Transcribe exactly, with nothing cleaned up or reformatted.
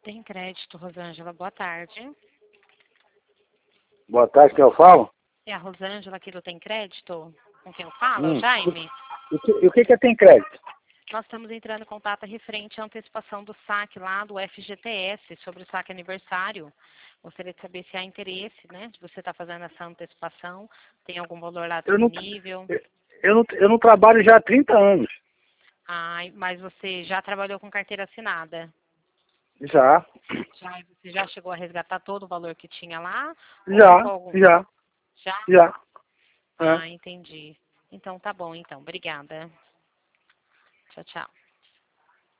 Tem crédito, Rosângela. Boa tarde. Boa tarde, quem eu falo? É a Rosângela aqui do Tem Crédito? Com quem eu falo? Hum. Jaime? E o que, e o que que é Tem Crédito? Nós estamos entrando em contato referente à antecipação do saque lá do F G T S, sobre o saque aniversário. Gostaria de saber se há interesse, né, de você estar fazendo essa antecipação. Tem algum valor lá Eu não, disponível? eu, eu, não, eu não trabalho já há trinta anos. Ai, mas você já trabalhou com carteira assinada? Já, Já, você já chegou a resgatar todo o valor que tinha lá? Ou já, ficou algum? já, Já? já. É. Ah, entendi. Então tá bom, então. Obrigada. Tchau, tchau.